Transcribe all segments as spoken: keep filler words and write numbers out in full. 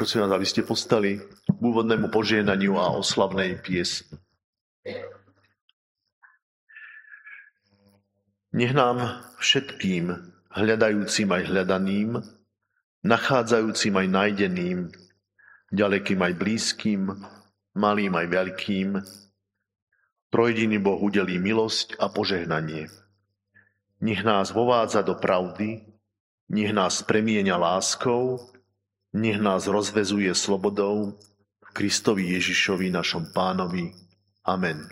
Prosím vás, aby ste postali k úvodnému požehnaniu a oslavnej piesni. Nech nám všetkým, hľadajúcim aj hľadaným, nachádzajúcim aj nájdeným, ďalekým aj blízkym, malým aj veľkým, trojjediný Boh udelí milosť a požehnanie. Nech nás vovádza do pravdy, nech nás premieňa láskou, nech nás rozvezuje slobodou v Kristovi Ježišovi, našom Pánovi. Amen.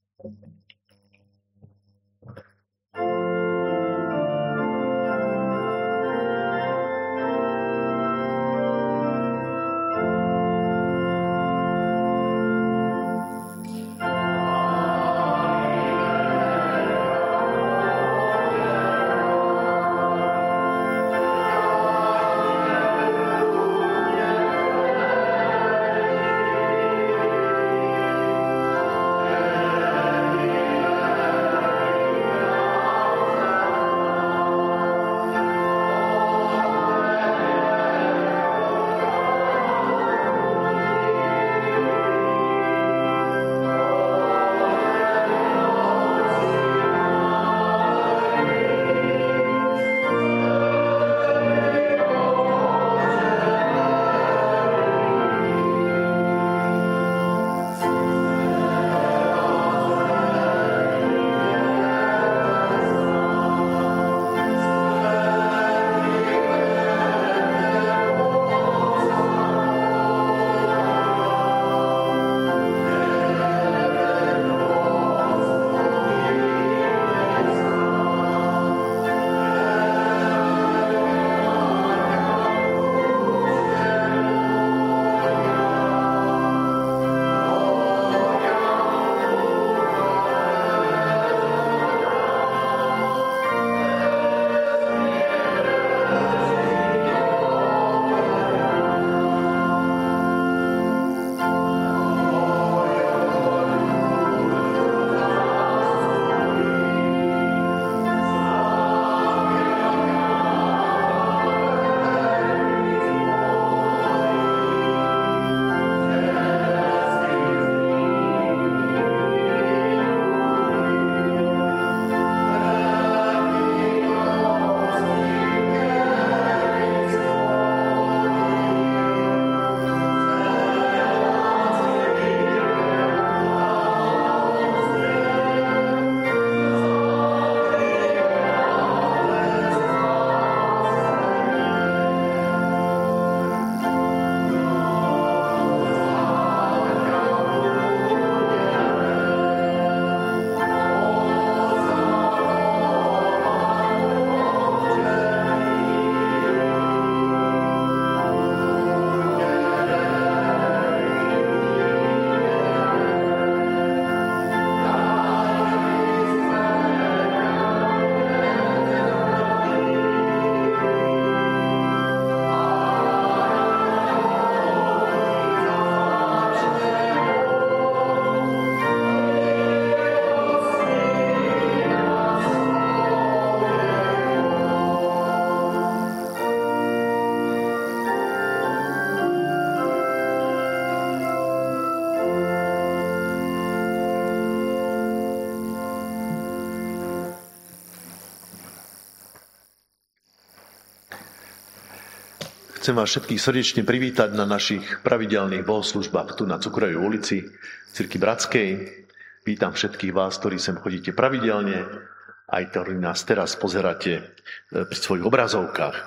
Chcem vás všetkých srdečne privítať na našich pravidelných bohoslužbách tu na Cukrovej ulici v Cirkvi Bratskej. Vítam všetkých vás, ktorí sem chodíte pravidelne, aj ktorí nás teraz pozeráte pri svojich obrazovkách.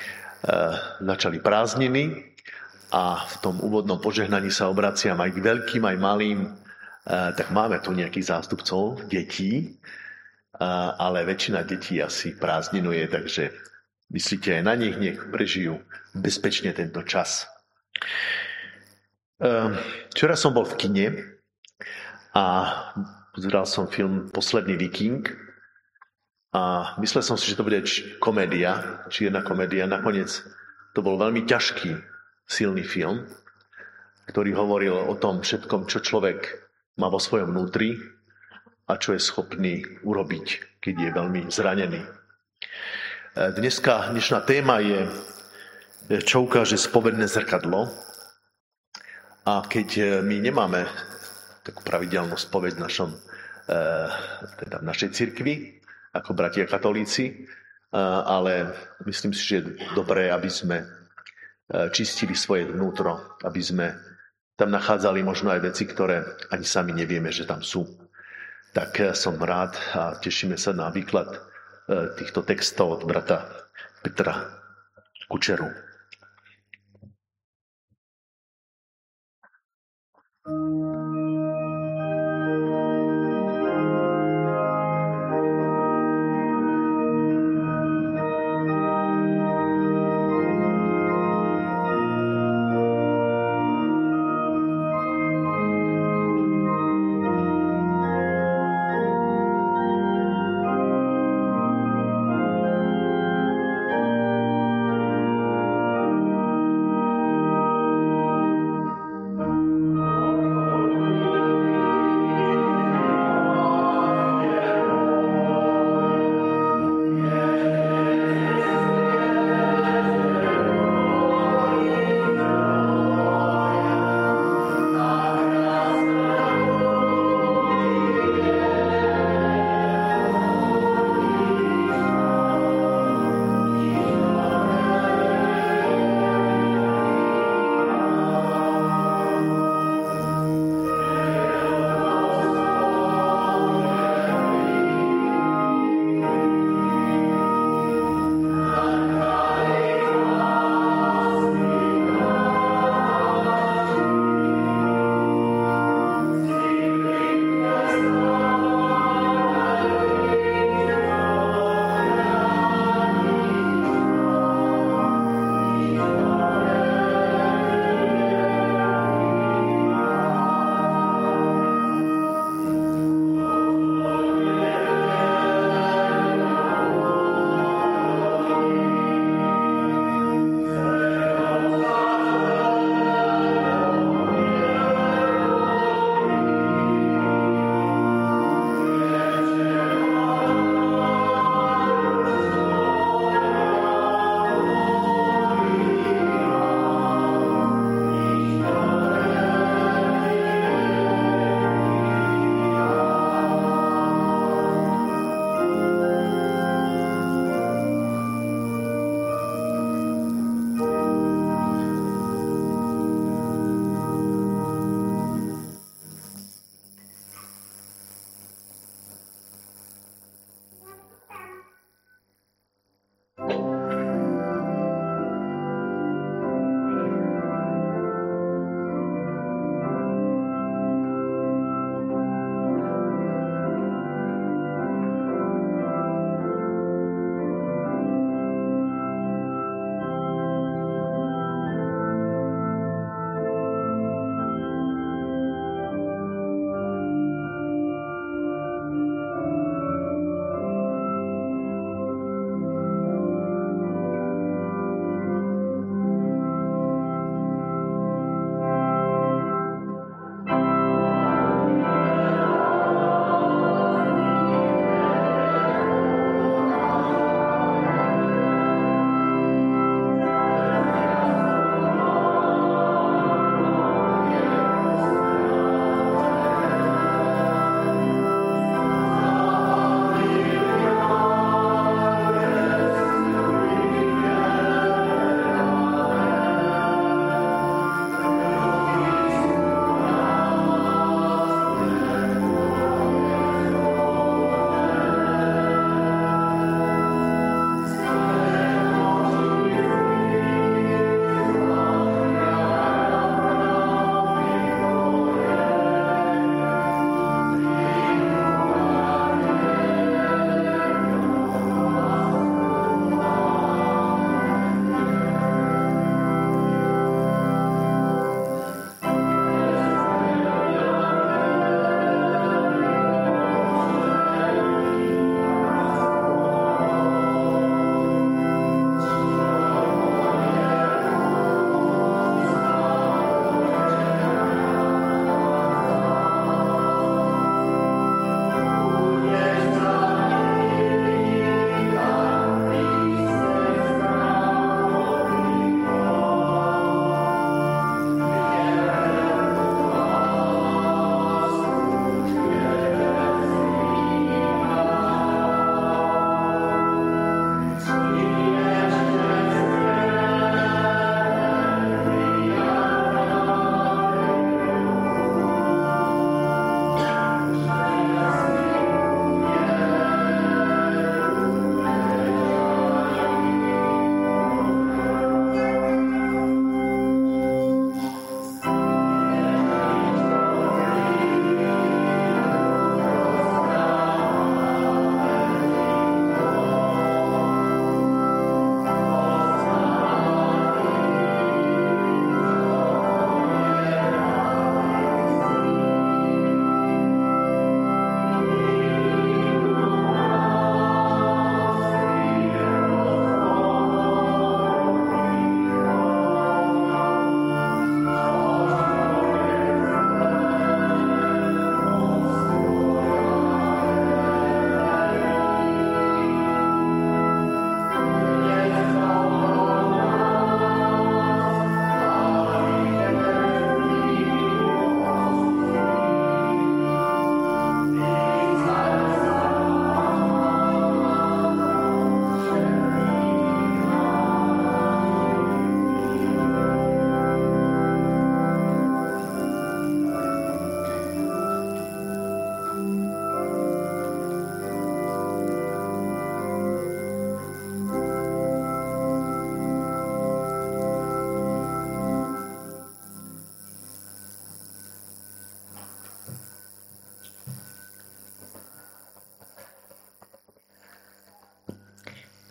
Začali prázdniny a v tom úvodnom požehnaní sa obraciam aj k veľkým, aj malým. Tak máme tu nejakých zástupcov detí, ale väčšina detí asi prázdninuje, takže myslíte aj na nich, nech prežijú bezpečne tento čas. Včera som bol v kine a pozeral som film Posledný viking a myslel som si, že to bude komédia, čierna komédia. Nakoniec to bol veľmi ťažký, silný film, ktorý hovoril o tom všetkom, čo človek má vo svojom vnútri a čo je schopný urobiť, keď je veľmi zranený. Dneska, dnešná téma je, čo ukáže spovedné zrkadlo. A keď my nemáme takú pravidelnú spoveď v, našom, teda v našej cirkvi, ako bratia katolíci, ale myslím si, že je dobré, aby sme čistili svoje vnútro, aby sme tam nachádzali možno aj veci, ktoré ani sami nevieme, že tam sú. Tak som rád a tešíme sa na výklad týchto textov od brata Petra Kučeru.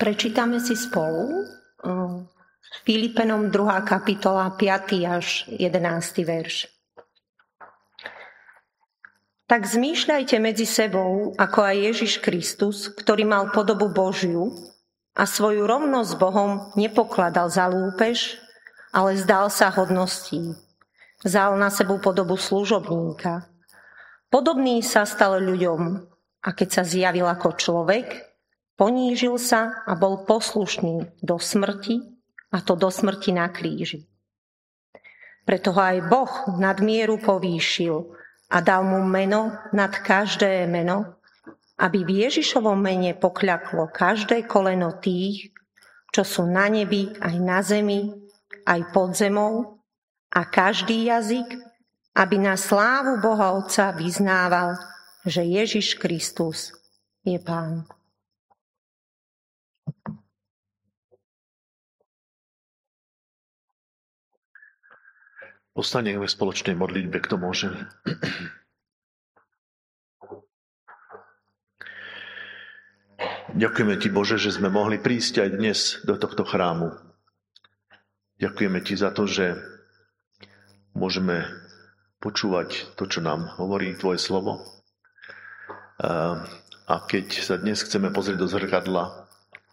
prečítame si spolu Filipenom druhá kapitola, piaty až jedenásty verš. Tak zmýšľajte medzi sebou, ako aj Ježiš Kristus, ktorý mal podobu Božiu a svoju rovnosť s Bohom nepokladal za lúpež, ale zdal sa hodností. Vzal na sebou podobu služobníka. Podobný sa stal ľuďom a keď sa zjavil ako človek, ponížil sa a bol poslušný do smrti, a to do smrti na kríži. Preto ho aj Boh nadmieru povýšil a dal mu meno nad každé meno, aby v Ježišovom mene pokľaklo každé koleno tých, čo sú na nebi, aj na zemi, aj pod zemou, a každý jazyk, aby na slávu Boha Otca vyznával, že Ježiš Kristus je Pán. Postaneme v spoločnej modlitbe, kto môže. Ďakujeme Ti, Bože, že sme mohli prísť aj dnes do tohto chrámu. Ďakujeme Ti za to, že môžeme počúvať to, čo nám hovorí Tvoje slovo. A keď sa dnes chceme pozrieť do zrkadla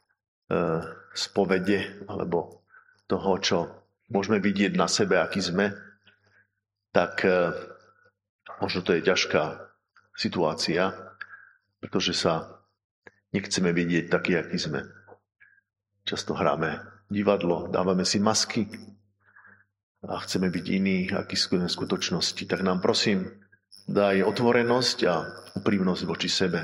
spovede alebo toho, čo môžeme vidieť na sebe, aký sme, tak možno to je ťažká situácia, pretože sa nechceme vidieť taký, aký sme. Často hráme divadlo, dávame si masky a chceme byť iní, akí sú v skutočnosti. Tak nám prosím, daj otvorenosť a úprimnosť voči sebe.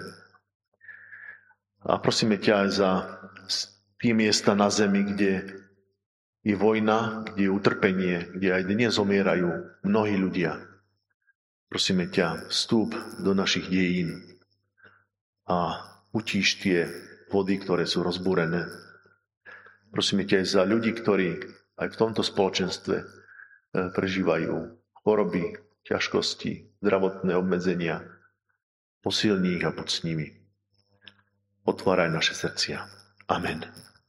A prosíme ťa aj za tie miesta na zemi, kde je vojna, kde je utrpenie, kde aj dnes zomierajú mnohí ľudia. Prosíme ťa, vstúp do našich dejín a utíš tie vody, ktoré sú rozbúrené. Prosíme ťa aj za ľudí, ktorí aj v tomto spoločenstve prežívajú choroby, ťažkosti, zdravotné obmedzenia. Posilni ich a buď s nimi. Otváraj naše srdcia. Amen.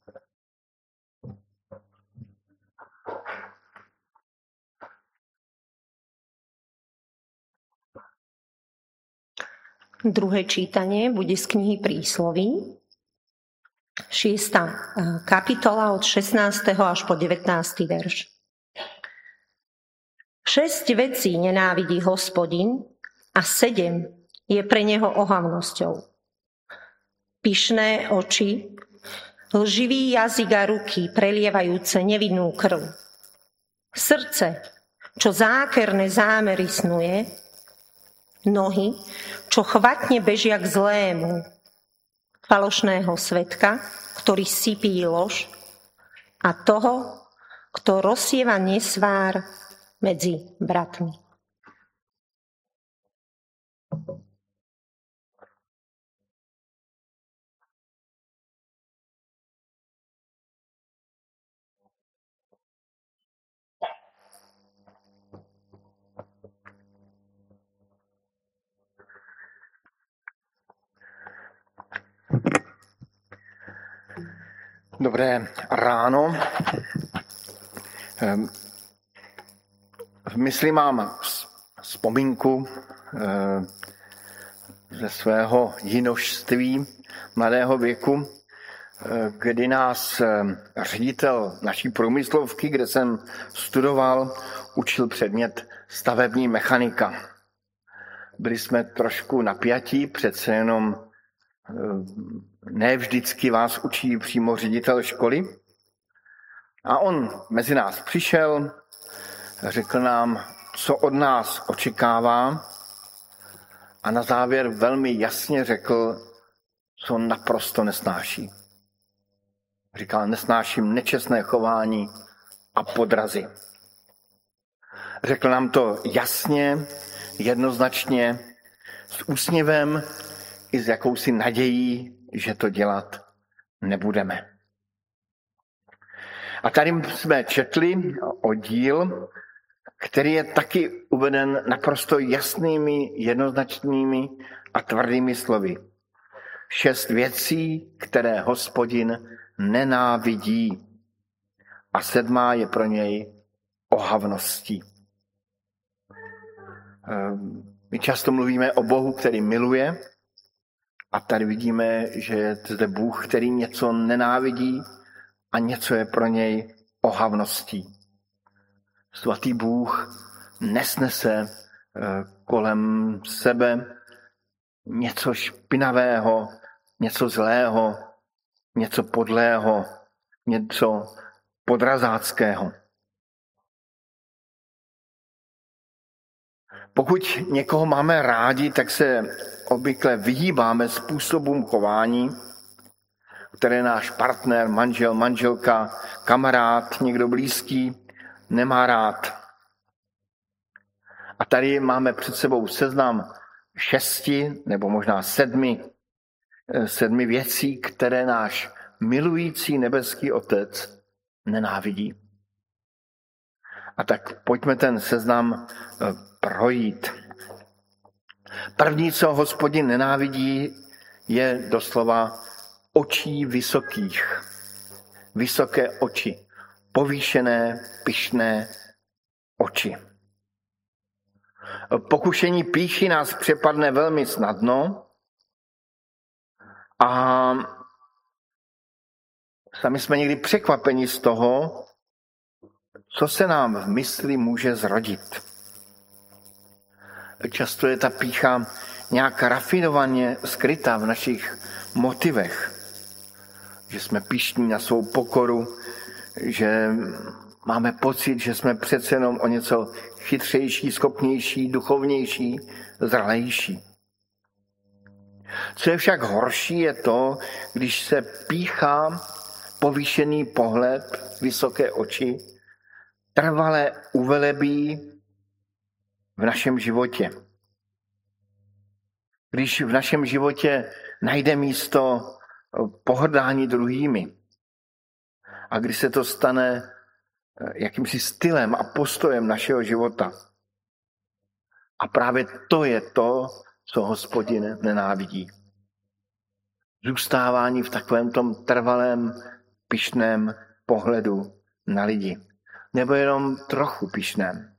Druhé čítanie bude z knihy Prísloví, šiesta kapitola od šestnásteho až po devätnásty verš. Šesť vecí nenávidí Hospodin a sedem je pre neho ohavnosťou. Pyšné oči, lživý jazyk a ruky prelievajúce nevinnú krv. Srdce, čo zákerné zámery snuje, nohy, čo chvatne bežia k zlému, falošného svedka, ktorý sypí lož, a toho, kto rozsieva nesvár medzi bratmi. Dobré ráno. V mysli mám vzpomínku ze svého jinožství, mladého věku, kdy nás ředitel naší průmyslovky, kde jsem studoval, učil předmět stavební mechanika. Byli jsme trošku napjatí, přece jenom ne vždycky vás učí přímo ředitel školy. A on mezi nás přišel, řekl nám, co od nás očekává, a na závěr velmi jasně řekl, co naprosto nesnáší. Říkal, nesnáším nečestné chování a podrazy. Řekl nám to jasně, jednoznačně, s úsměvem i s jakousi nadějí, že to dělat nebudeme. A tady jsme četli oddíl, který je taky uveden naprosto jasnými, jednoznačnými a tvrdými slovy. Šest věcí, které Hospodin nenávidí. A sedmá je pro něj ohavností. My často mluvíme o Bohu, který miluje, a tady vidíme, že je zde Bůh, který něco nenávidí a něco je pro něj ohavností. Svatý Bůh nesnese kolem sebe něco špinavého, něco zlého, něco podlého, něco podrazáckého. Pokud někoho máme rádi, tak se obvykle vyhýbáme způsobům chování, které náš partner, manžel, manželka, kamarád, někdo blízký nemá rád. A tady máme před sebou seznam šesti nebo možná sedmi, sedmi věcí, které náš milující nebeský Otec nenávidí. A tak pojďme ten seznam projít. První, co Hospodin nenávidí, je doslova očí vysokých. Vysoké oči. Povýšené, pyšné oči. Pokušení pýchy nás přepadne velmi snadno a sami jsme někdy překvapeni z toho, co se nám v mysli může zrodit. Často je ta pýcha nějak rafinovaně skrytá v našich motivech. Že jsme pyšní na svou pokoru, že máme pocit, že jsme přece jenom o něco chytřejší, schopnější, duchovnější, zralejší. Co je však horší, je to, když se pýcha povýšený pohled, vysoké oči, trvale uvelebí v našem životě. Když v našem životě najde místo pohrdání druhými a když se to stane jakýmsi stylem a postojem našeho života. A právě to je to, co Hospodin nenávidí. Zůstávání v takovém tom trvalém, pyšném pohledu na lidi. Nebo jenom trochu pyšném.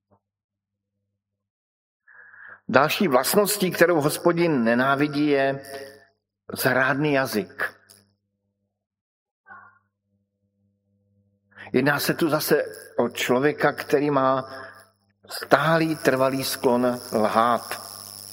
Další vlastností, kterou Hospodin nenávidí, je zrádný jazyk. Jedná se tu zase o člověka, který má stálý, trvalý sklon lhát.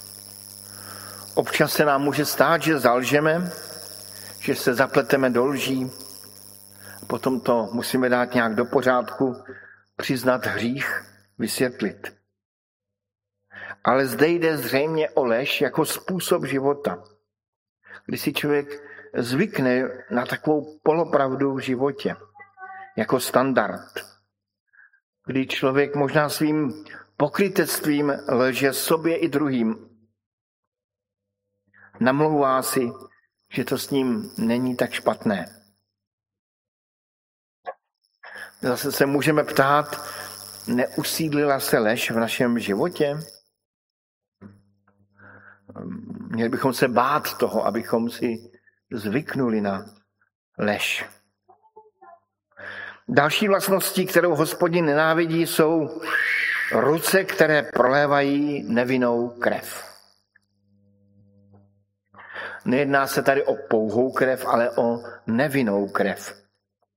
Občas se nám může stát, že zalžeme, že se zapleteme do lží, potom to musíme dát nějak do pořádku, přiznat hřích, vysvětlit. Ale zde jde zřejmě o lež jako způsob života, kdy si člověk zvykne na takovou polopravdu v životě, jako standard, kdy člověk možná svým pokrytectvím lže sobě i druhým. Namlouvá si, že to s ním není tak špatné. Zase se můžeme ptát, neusídlila se lež v našem životě? Měli bychom se bát toho, abychom si zvyknuli na lež. Další vlastností, kterou Hospodin nenávidí, jsou ruce, které prolévají nevinnou krev. Nejedná se tady o pouhou krev, ale o nevinnou krev.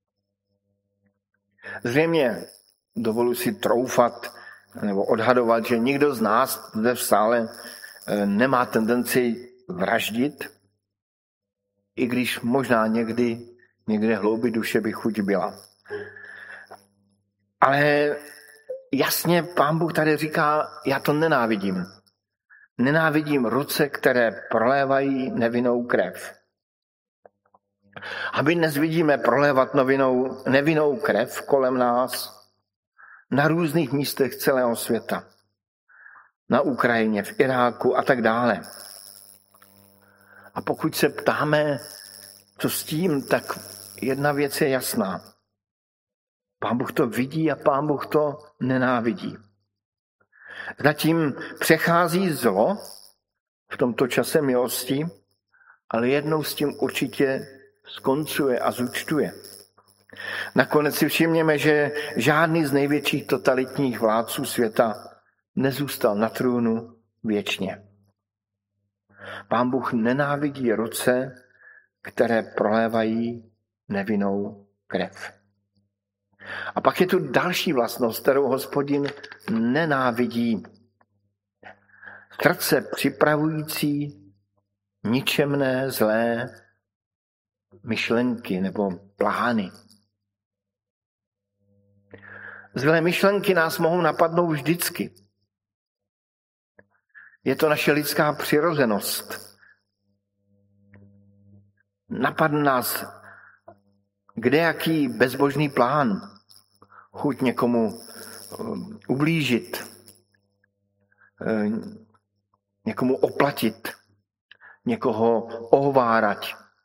Zřejmě dovoluji si troufat nebo odhadovat, že nikdo z nás zde v sále nemá tendenci vraždit, i když možná někdy, někde hloubi duše by chuť byla. Ale jasně Pán Bůh tady říká, já to nenávidím. Nenávidím ruce, které prolévají nevinnou krev. A my dnes vidíme prolévat novinou, nevinnou krev kolem nás na různých místech celého světa. Na Ukrajině, v Iráku a tak dále. A pokud se ptáme, co s tím, tak jedna věc je jasná. Pán Bůh to vidí a Pán Bůh to nenávidí. Zatím přechází zlo v tomto čase milosti, ale jednou s tím určitě skoncuje a zúčtuje. Nakonec si všimněme, že žádný z největších totalitních vládců světa nezůstal na trůnu věčně. Pán Bůh nenávidí ruce, které prolévají nevinnou krev. A pak je tu další vlastnost, kterou Hospodin nenávidí. Srdce připravující ničemné zlé myšlenky nebo plány. Zlé myšlenky nás mohou napadnout vždycky. Je to naše lidská přirozenost. Napadne nás kdejaký bezbožný plán, chuť někomu ublížit, někomu oplatit, někoho ohovárat.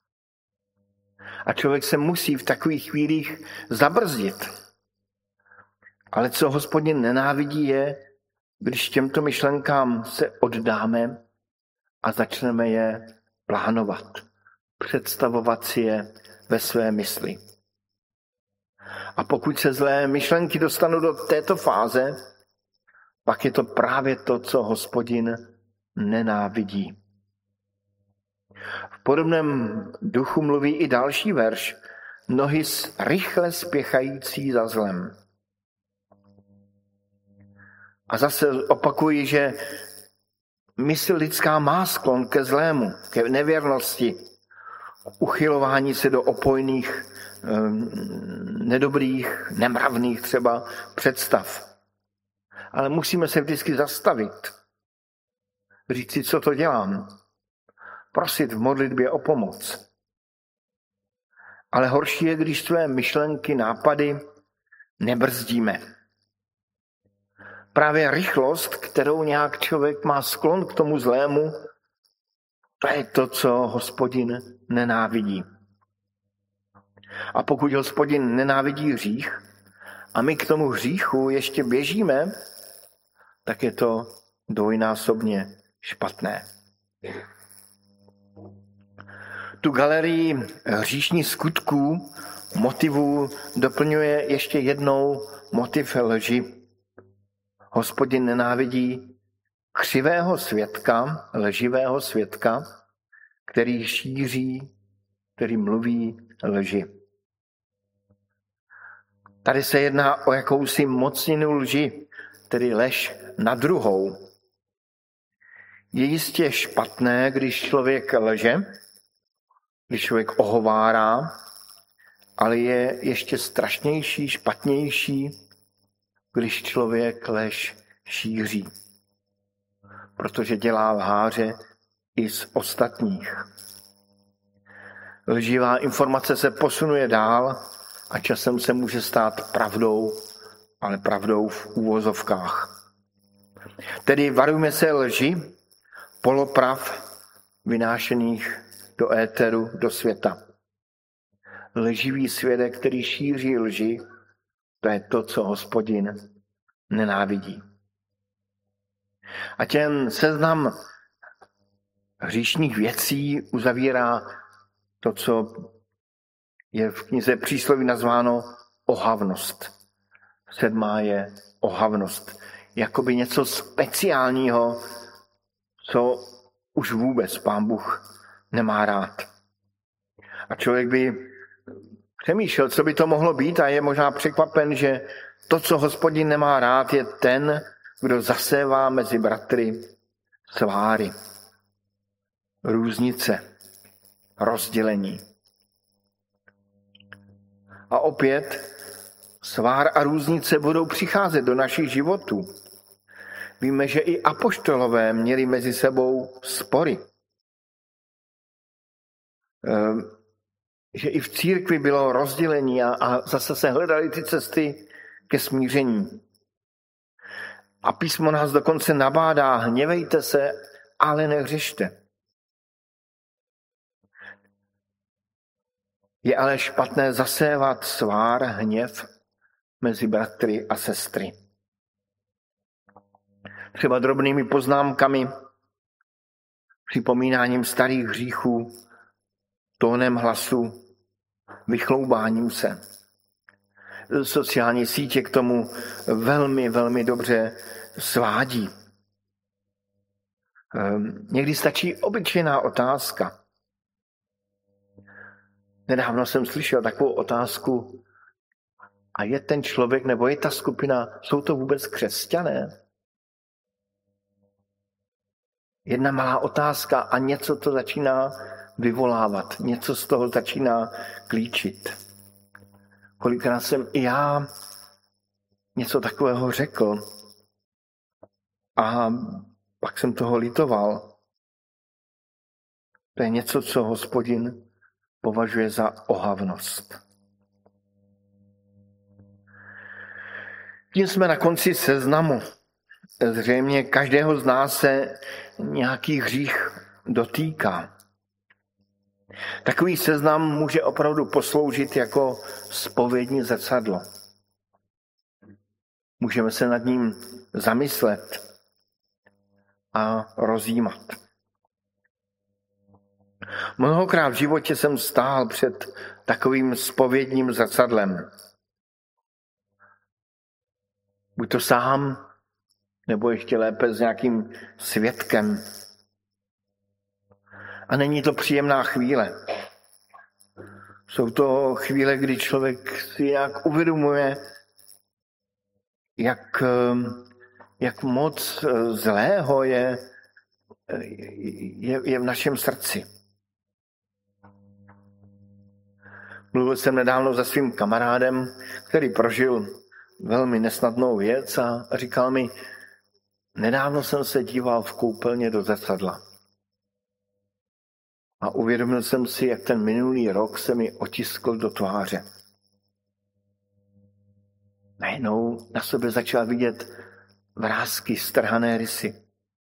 A člověk se musí v takových chvílích zabrzdit. Ale co Hospodin nenávidí je, když těmto myšlenkám se oddáme a začneme je plánovat, představovat si je ve své mysli. A pokud se zlé myšlenky dostanou do této fáze, pak je to právě to, co Hospodin nenávidí. V podobném duchu mluví i další verš. Nohy rychle spěchající za zlem. A zase opakuji, že mysl lidská má sklon ke zlému, ke nevěrnosti, uchylování se do opojných, nedobrých, nemravných třeba představ. Ale musíme se vždycky zastavit. Říct si, co to dělám. Prosit v modlitbě o pomoc. Ale horší je, když své myšlenky, nápady nebrzdíme. Právě rychlost, kterou nějak člověk má sklon k tomu zlému, to je to, co Hospodin nenávidí. A pokud Hospodin nenávidí hřích a my k tomu hříchu ještě běžíme, tak je to dvojnásobně špatné. Tu galerii hříšních skutků, motivů doplňuje ještě jednou motiv lži. Hospodin nenávidí křivého svědka, lživého svědka, který šíří, který mluví lži. Tady se jedná o jakousi mocninu lži, tedy lež na druhou. Je jistě špatné, když člověk lže, když člověk ohovárá, ale je ještě strašnější, špatnější, když člověk lež šíří, protože dělá lháře i z ostatních. Lživá informace se posunuje dál a časem se může stát pravdou, ale pravdou v úvozovkách. Tedy varujme se lži, poloprav vynášených do éteru, do světa. Lživý svědek, který šíří lži, to je to, co Hospodin nenávidí. A ten seznam hříšných věcí uzavírá to, co je v knize Přísloví nazváno ohavnost. Sedmá je ohavnost. Jakoby něco speciálního, co už vůbec Pán Bůh nemá rád. A člověk by přemýšlel, co by to mohlo být a je možná překvapen, že to, co Hospodin nemá rád, je ten, kdo zasévá mezi bratry sváry, různice, rozdělení. A opět svár a různice budou přicházet do našich životů. Víme, že i apoštolové měli mezi sebou spory. Že i v církvi bylo rozdělení a, a zase se hledaly ty cesty ke smíření. A písmo nás dokonce nabádá, hněvejte se, ale nehřešte. Je ale špatné zasévat svár, hněv mezi bratry a sestry. Třeba drobnými poznámkami, připomínáním starých hříchů, tónem hlasu, vychloubáním se. Sociální sítě k tomu velmi, velmi dobře svádí. Někdy stačí obyčejná otázka. Nedávno jsem slyšel takovou otázku, a je ten člověk nebo je ta skupina, jsou to vůbec křesťané? Jedna malá otázka a něco to začíná vyvolávat, něco z toho začíná klíčit. Kolikrát jsem i já něco takového řekl a pak jsem toho litoval. To je něco, co Hospodin považuje za ohavnost. Tím jsme na konci seznamu. Zřejmě každého z nás se nějaký hřích dotýká. Takový seznam může opravdu posloužit jako zpovědní zrcadlo. Můžeme se nad ním zamyslet a rozjímat. Mnohokrát v životě jsem stál před takovým zpovědním zrcadlem. Buď to sám, nebo ještě lépe s nějakým svědkem. A není to příjemná chvíle. Jsou to chvíle, kdy člověk si nějak uvědomuje, jak, jak moc zlého je, je, je v našem srdci. Mluvil jsem nedávno se svým kamarádem, který prožil velmi nesnadnou věc a říkal mi, nedávno jsem se díval v koupelně do zrcadla. A uvědomil jsem si, jak ten minulý rok se mi otiskl do tváře. Najednou na sobě začal vidět vrásky, strhané rysy.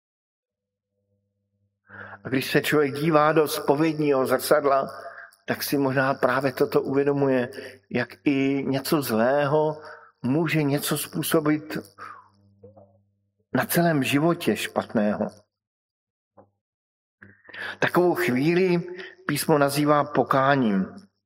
A když se člověk dívá do zpovědního zrcadla, tak si možná právě toto uvědomuje, jak i něco zlého může něco způsobit na celém životě špatného. Takovou chvíli písmo nazývá pokáním.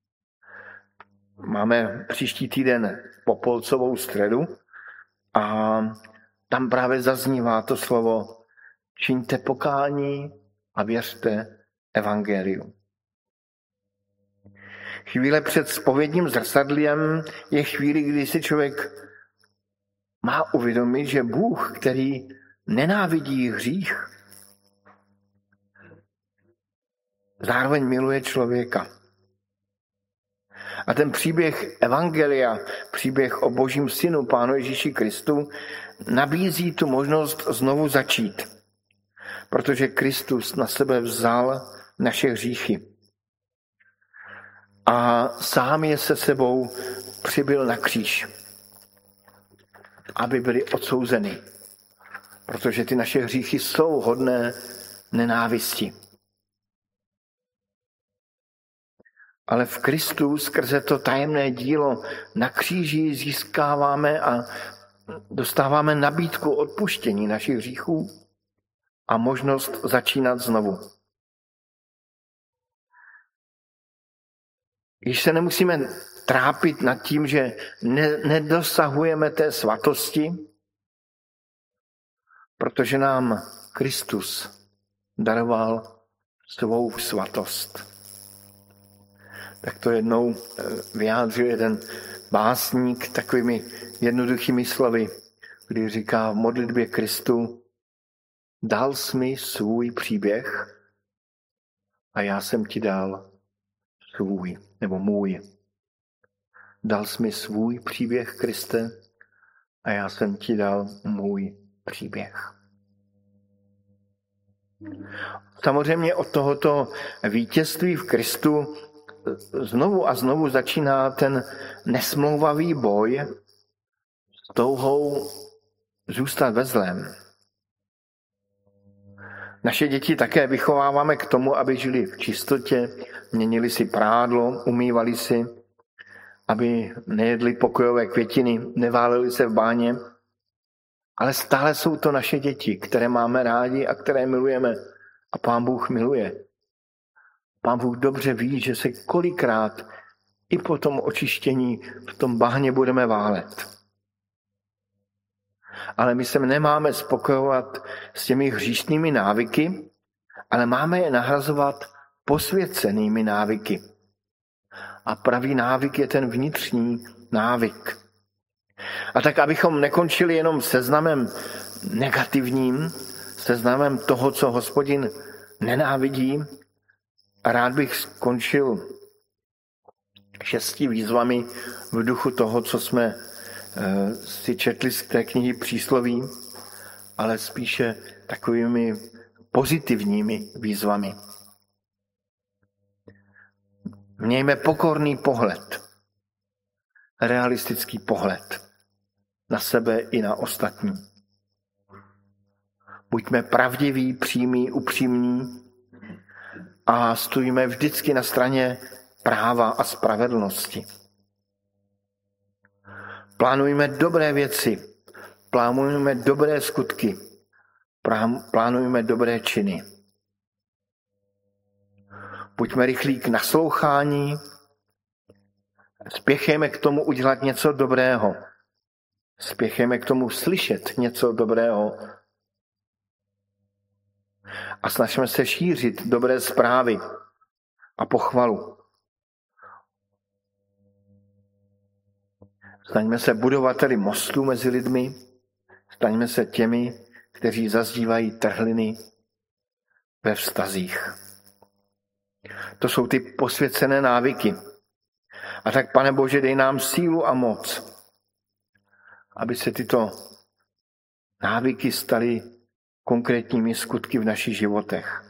Máme příští týden Popolcovou středu a tam právě zaznívá to slovo čiňte pokání a věřte evangeliu. Chvíle před zpovědním zrcadlem je chvíli, kdy si člověk má uvědomit, že Bůh, který nenávidí hřích, zároveň miluje člověka. A ten příběh evangelia, příběh o Božím synu, Pánu Ježíši Kristu, nabízí tu možnost znovu začít. Protože Kristus na sebe vzal naše hříchy. A sám je se sebou přibyl na kříž, aby byly odsouzeny. Protože ty naše hříchy jsou hodné nenávisti. Ale v Kristu skrze to tajemné dílo na kříži získáváme a dostáváme nabídku odpuštění našich hříchů a možnost začínat znovu. Když se nemusíme trápit nad tím, že ne, nedosahujeme té svatosti, protože nám Kristus daroval svou svatost. Tak to jednou vyjádřil jeden básník takovými jednoduchými slovy, kdy říká v modlitbě Kristu, dal jsi mi svůj příběh a já jsem ti dal svůj, nebo můj. Dal jsi mi svůj příběh, Kriste, a já jsem ti dal můj příběh. Samozřejmě od tohoto vítězství v Kristu znovu a znovu začíná ten nesmlouvavý boj s touhou zůstat ve zlém. Naše děti také vychováváme k tomu, aby žili v čistotě, měnili si prádlo, umývali si, aby nejedli pokojové květiny, neváleli se v báně. Ale stále jsou to naše děti, které máme rádi a které milujeme. A Pán Bůh miluje. Pán Bůh dobře ví, že se kolikrát i po tom očištění v tom bahně budeme válet. Ale my se nemáme spokojovat s těmi hříšnými návyky, ale máme je nahrazovat posvěcenými návyky. A pravý návyk je ten vnitřní návyk. A tak, abychom nekončili jenom seznamem negativním, seznamem toho, co Hospodin nenávidí, a rád bych skončil šesti výzvami v duchu toho, co jsme uh, si četli z té knihy Přísloví, ale spíše takovými pozitivními výzvami. Mějme pokorný pohled, realistický pohled na sebe i na ostatní. Buďme pravdiví, přímí, upřímní a stojíme vždycky na straně práva a spravedlnosti. Plánujme dobré věci, plánujme dobré skutky, plánujme dobré činy. Buďme rychlí k naslouchání, spěchejme k tomu udělat něco dobrého. Spěchejme k tomu slyšet něco dobrého. A snažíme se šířit dobré zprávy a pochvalu. Staňme se budovateli mostů mezi lidmi, staňme se těmi, kteří zazdívají trhliny ve vztazích. To jsou ty posvěcené návyky. A tak, Pane Bože, dej nám sílu a moc, aby se tyto návyky staly konkrétními skutky v našich životech.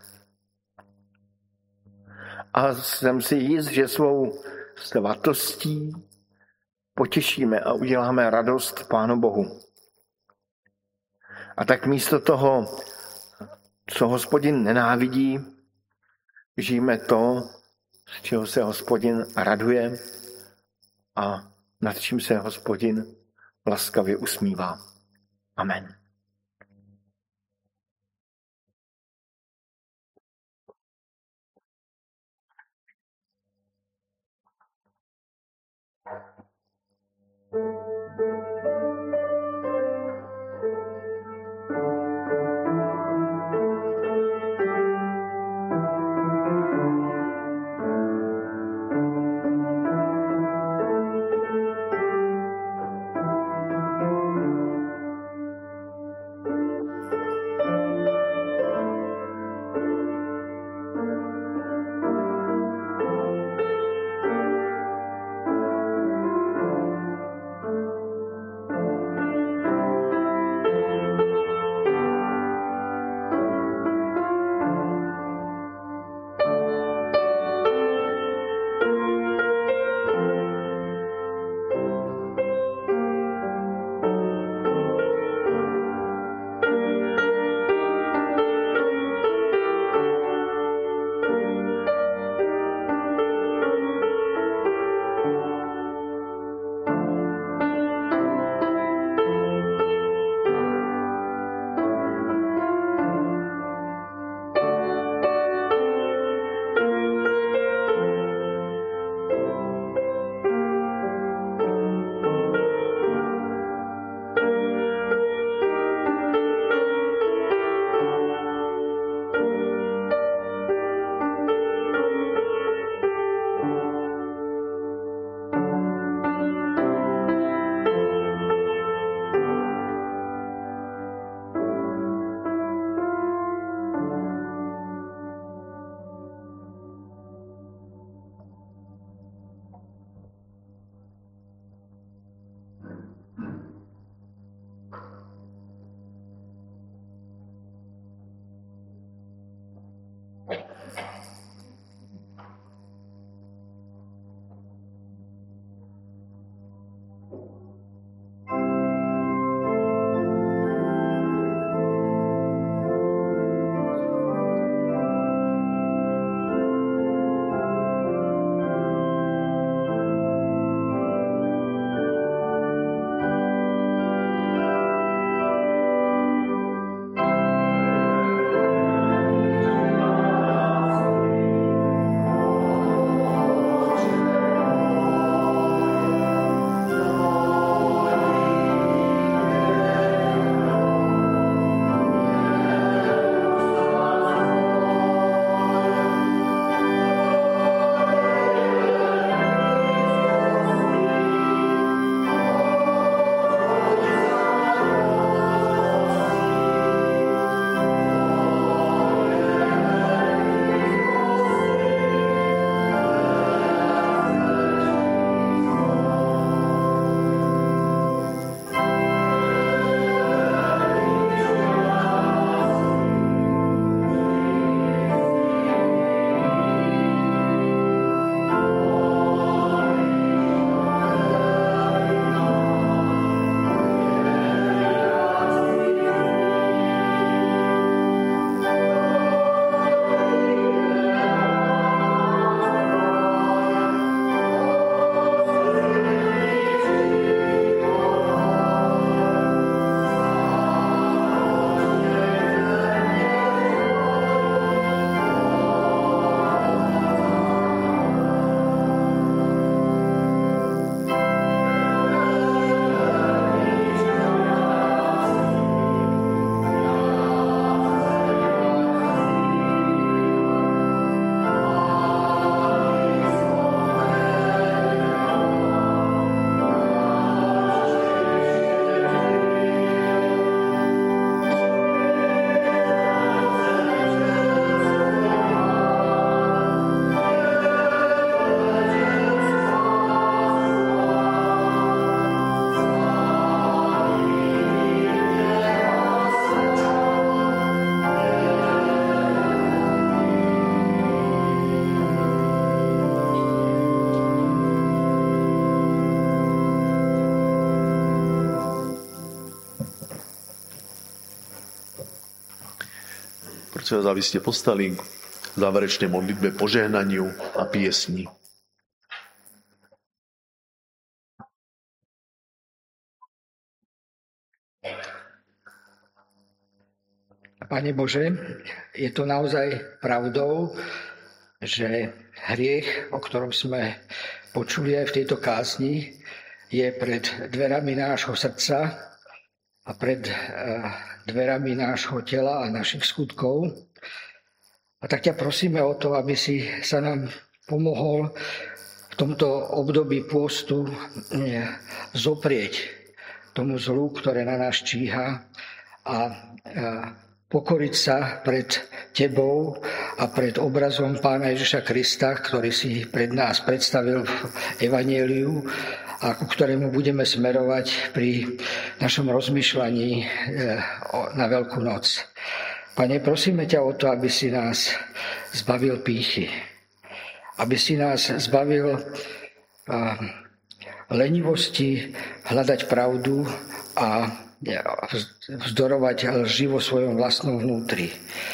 A jsem si jist, že svou svatostí potěšíme a uděláme radost Pánu Bohu. A tak místo toho, co Hospodin nenávidí, žijeme to, z čeho se Hospodin raduje a nad čím se Hospodin laskavě usmívá. Amen. Prosím vás, aby ste postali k záverečnej modlitbe, požehnaniu a piesni. Pane Bože, je to naozaj pravdou, že hriech, o ktorom sme počuli aj v tejto kázni, je pred dverami nášho srdca a pred dverami nášho tela a našich skutkov. A tak ťa prosíme o to, aby si sa nám pomohol v tomto období pôstu zoprieť tomu zlu, ktoré na nás číha, a pokoriť sa pred Tebou a pred obrazom Pána Ježiša Krista, ktorý si pred nás predstavil v Evanjeliu a ku ktorému budeme smerovať pri našom rozmýšľaní na Veľkú noc. Pane, prosíme ťa o to, aby si nás zbavil pýchy, aby si nás zbavil lenivosti hľadať pravdu a vzdorovať lži vo svojom vlastnom vnútri.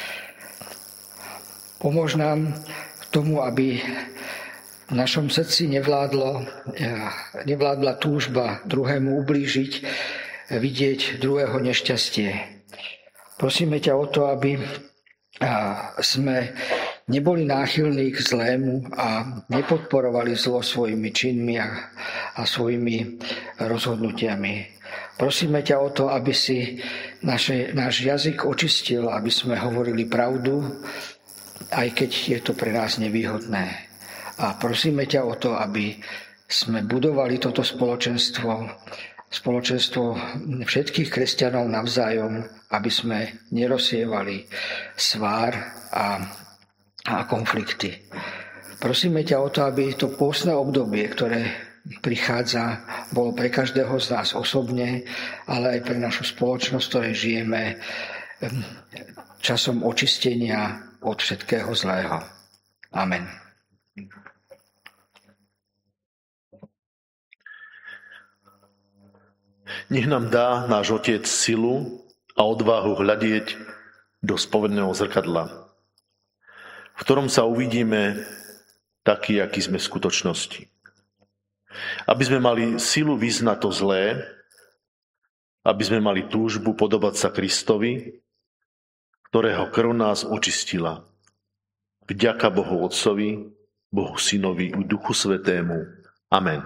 Pomôž nám k tomu, aby v našom srdci nevládlo, nevládla túžba druhému ublížiť, vidieť druhého nešťastie. Prosíme ťa o to, aby sme neboli náchylní k zlému a nepodporovali zlo svojimi činmi a, a svojimi rozhodnutiami. Prosíme ťa o to, aby si naše, náš jazyk očistil, aby sme hovorili pravdu, aj keď je to pre nás nevýhodné. A prosíme ťa o to, aby sme budovali toto spoločenstvo, spoločenstvo všetkých kresťanov navzájom, aby sme nerozsievali svár a, a konflikty. Prosíme ťa o to, aby to pôstne obdobie, ktoré prichádza, bolo pre každého z nás osobne, ale aj pre našu spoločnosť, v ktorej žijeme, časom očistenia od všetkého zlého. Amen. Nech nám dá náš Otec silu a odvahu hľadieť do spovedného zrkadla, v ktorom sa uvidíme taký, aký sme v skutočnosti. Aby sme mali silu vyznať to zlé, aby sme mali túžbu podobať sa Kristovi, ktorého krv nás očistila. Vďaka Bohu Otcovi, Bohu Synovi i Duchu Svätému. Amen.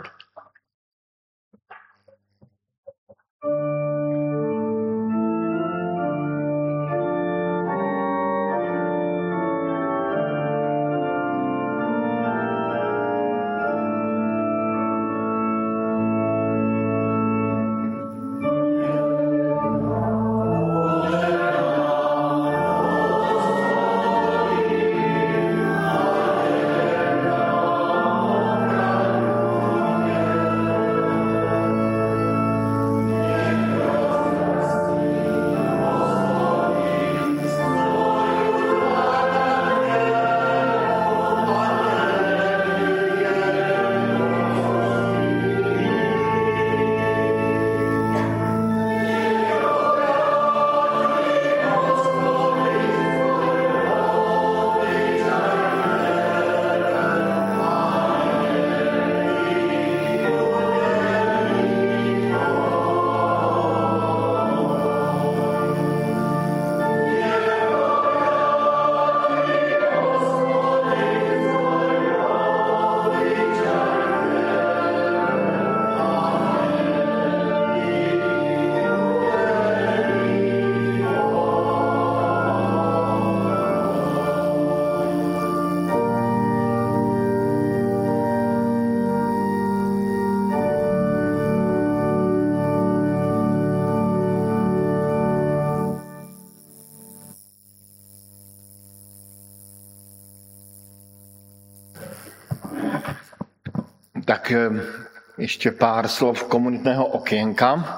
Tak ještě pár slov komunitného okénka.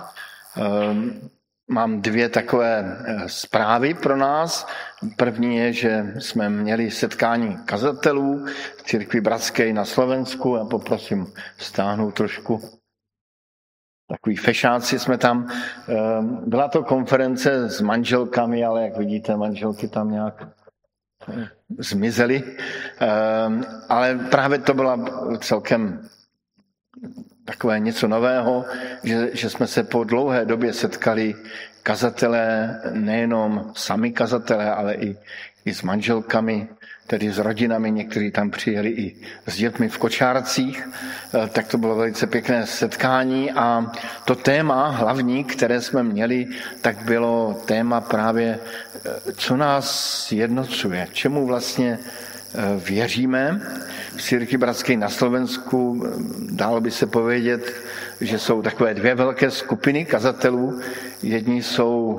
Mám dvě takové zprávy pro nás. První je, že jsme měli setkání kazatelů v Církvi Bratské na Slovensku. Já poprosím stáhnout trošku takový fešáci jsme tam. Byla to konference s manželkami, ale jak vidíte, manželky tam nějak zmizely. Ale právě to byla celkem takové něco nového, že, že jsme se po dlouhé době setkali kazatelé, nejenom sami kazatelé, ale i, i s manželkami, tedy s rodinami, někteří tam přijeli i s dětmi v kočárcích, tak to bylo velice pěkné setkání a to téma hlavní, které jsme měli, tak bylo téma právě, co nás jednocuje, čemu vlastně věříme. V Církvi bratské na Slovensku dalo by se povědět, že jsou takové dvě velké skupiny kazatelů. Jedni jsou,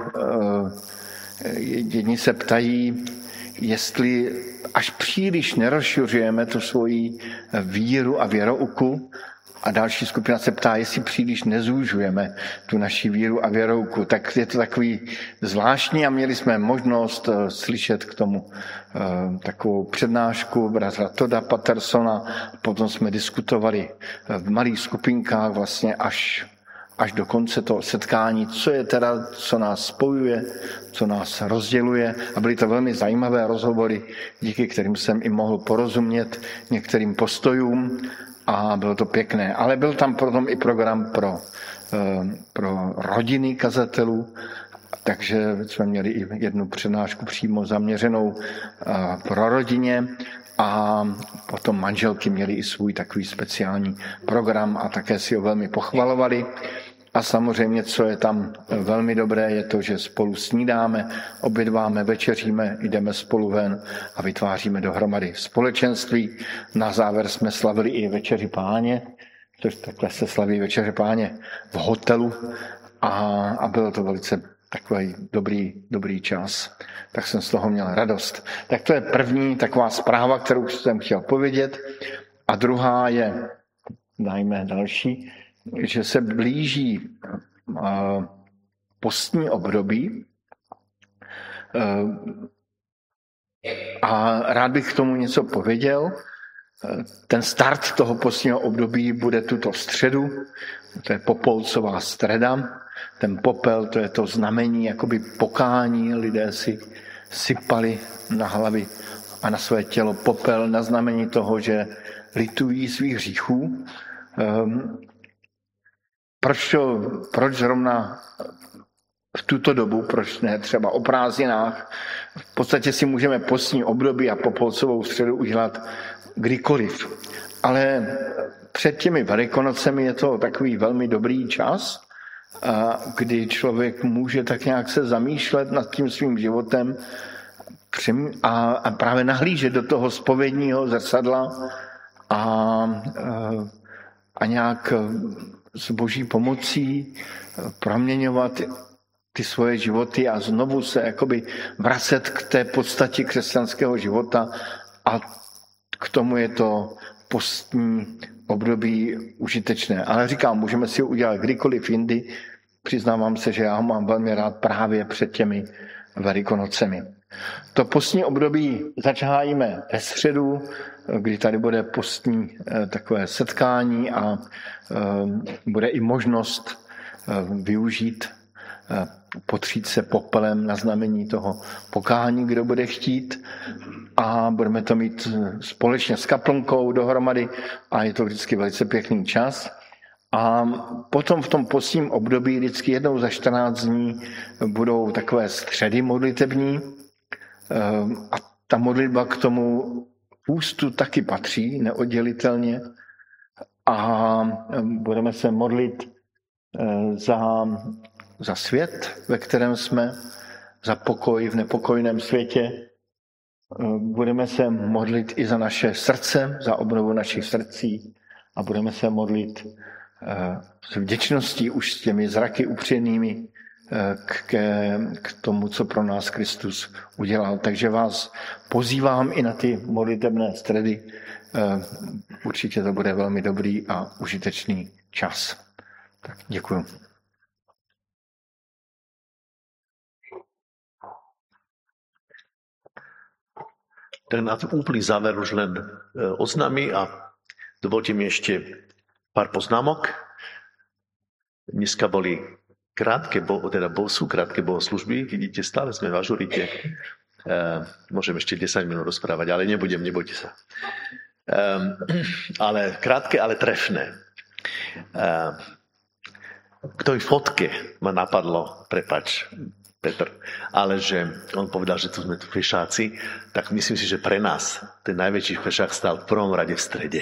jedni se ptají, jestli až příliš nerozšiřujeme tu svoji víru a věrouku, a další skupina se ptá, jestli příliš nezúžujeme tu naši víru a věrouku. Tak je to takový zvláštní a měli jsme možnost slyšet k tomu takovou přednášku bratra Toda Pattersona. Potom jsme diskutovali v malých skupinkách vlastně až, až do konce toho setkání, co je teda, co nás spojuje, co nás rozděluje. A byly to velmi zajímavé rozhovory, díky kterým jsem i mohl porozumět některým postojům. A bylo to pěkné. Ale byl tam potom i program pro, pro rodiny kazatelů, takže jsme měli i jednu přednášku přímo zaměřenou pro rodině a potom manželky měly i svůj takový speciální program a také si ho velmi pochvalovali. A samozřejmě, co je tam velmi dobré, je to, že spolu snídáme, obědváme, večeříme, jdeme spolu ven a vytváříme dohromady společenství. Na závěr jsme slavili i večeři Páně, což takhle se slaví večeře Páně v hotelu a, a bylo to velice takový dobrý, dobrý čas. Tak jsem z toho měl radost. Tak to je první taková zpráva, kterou jsem chtěl povědět. A druhá je, dajme další, že se blíží postní období a rád bych k tomu něco pověděl. Ten start toho postního období bude tuto středu, to je popolcová středa. Ten popel, to je to znamení jakoby pokání, lidé si sypali na hlavy a na své tělo popel na znamení toho, že litují svých hříchů. Proč, to, proč zrovna v tuto dobu, proč ne třeba o prázdninách? V podstatě si můžeme postní období a popolcovou středu udělat kdykoliv. Ale před těmi Velikonocemi je to takový velmi dobrý čas, kdy člověk může tak nějak se zamýšlet nad tím svým životem a, a právě nahlížet do toho zpovědního zrcadla a, a nějak s Boží pomocí proměňovat ty svoje životy a znovu se jakoby vracet k té podstatě křesťanského života a k tomu je to postní období užitečné. Ale říkám, můžeme si ho udělat kdykoliv jindy. Přiznávám se, že já ho mám velmi rád právě před těmi Velikonocemi. To postní období začínáme ve středu, kdy tady bude postní takové setkání a bude i možnost využít, potřít se popelem na znamení toho pokání, kdo bude chtít. A budeme to mít společně s kaplnkou dohromady a je to vždycky velice pěkný čas. A potom v tom postním období vždycky jednou za čtrnáct dní budou takové středy modlitební a ta modlitba k tomu půstu taky patří neoddělitelně a budeme se modlit za, za svět, ve kterém jsme, za pokoj v nepokojném světě. Budeme se modlit i za naše srdce, za obnovu našich srdcí a budeme se modlit s vděčností už s těmi zraky upřenými k, k tomu, co pro nás Kristus udělal. Takže vás pozývám i na ty modlitebné středy. Určitě to bude velmi dobrý a užitečný čas. Tak děkuju. Tak na úplný záver už len oznámy a dovolte mi ešte pár poznámok. Dneska boli krátke, teda sú krátke bohoslúžby, vidíte, stále sme v ažurite. Uh, môžem ešte desať minút rozprávať, ale nebudem, nebojte sa. Um, ale krátke, ale trefné. Uh, k tej fotke ma napadlo, prepáč, Petr, ale že on povedal, že tu sme tu fešáci, tak myslím si, že pre nás ten najväčší fešák stal v prvom rade v strede.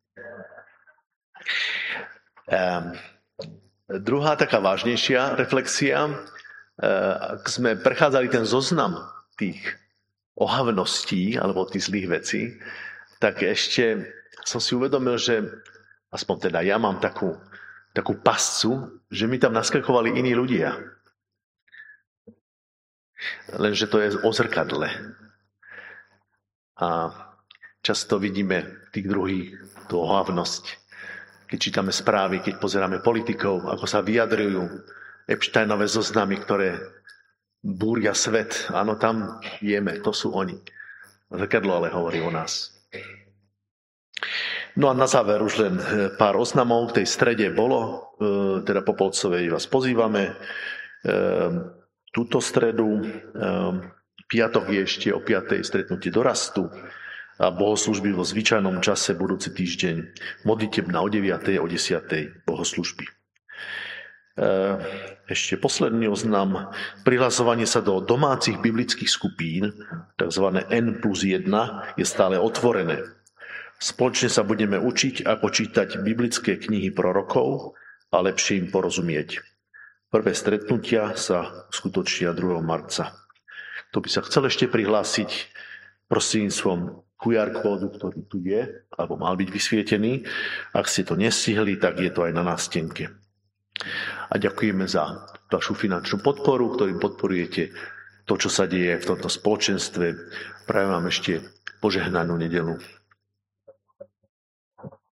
Um, Druhá taká vážnejšia reflexia, ak sme prechádzali ten zoznam tých ohavností alebo tých zlých vecí, tak ešte som si uvedomil, že aspoň teda ja mám takú, takú pascu, že mi tam naskakovali iní ľudia. Lenže to je o zrkadle. A často vidíme tých druhých tú ohavnosť. Keď čítame správy, keď pozeráme politikov, ako sa vyjadrujú, Epsteinové zoznamy, ktoré búria svet. Áno, tam vieme, to sú oni. Zrkadlo ale hovorí o nás. No a na záver už len pár oznamov. V tej strede bolo, teda Popolcovej vás pozývame. Túto stredu, piatok je ešte o piatej stretnutie dorastu. A bohoslúžby vo zvyčajnom čase budúci týždeň. Modlitebná o deviatej, o desiatej bohoslúžby. Ešte posledný oznam. Prihlasovanie sa do domácich biblických skupín, tzv. N plus jeden, je stále otvorené. Spoločne sa budeme učiť, ako čítať biblické knihy prorokov a lepšie im porozumieť. Prvé stretnutia sa skutočnia druhého marca. Kto by sa chcel ešte prihlásiť prostredníctvom kú ár kódu, ktorý tu je, alebo mal byť vysvietený. Ak ste to nestihli, tak je to aj na nástenke. A ďakujeme za vašu finančnú podporu, ktorým podporujete to, čo sa deje v tomto spoločenstve. Prajem vám ešte požehnanú nedeľu.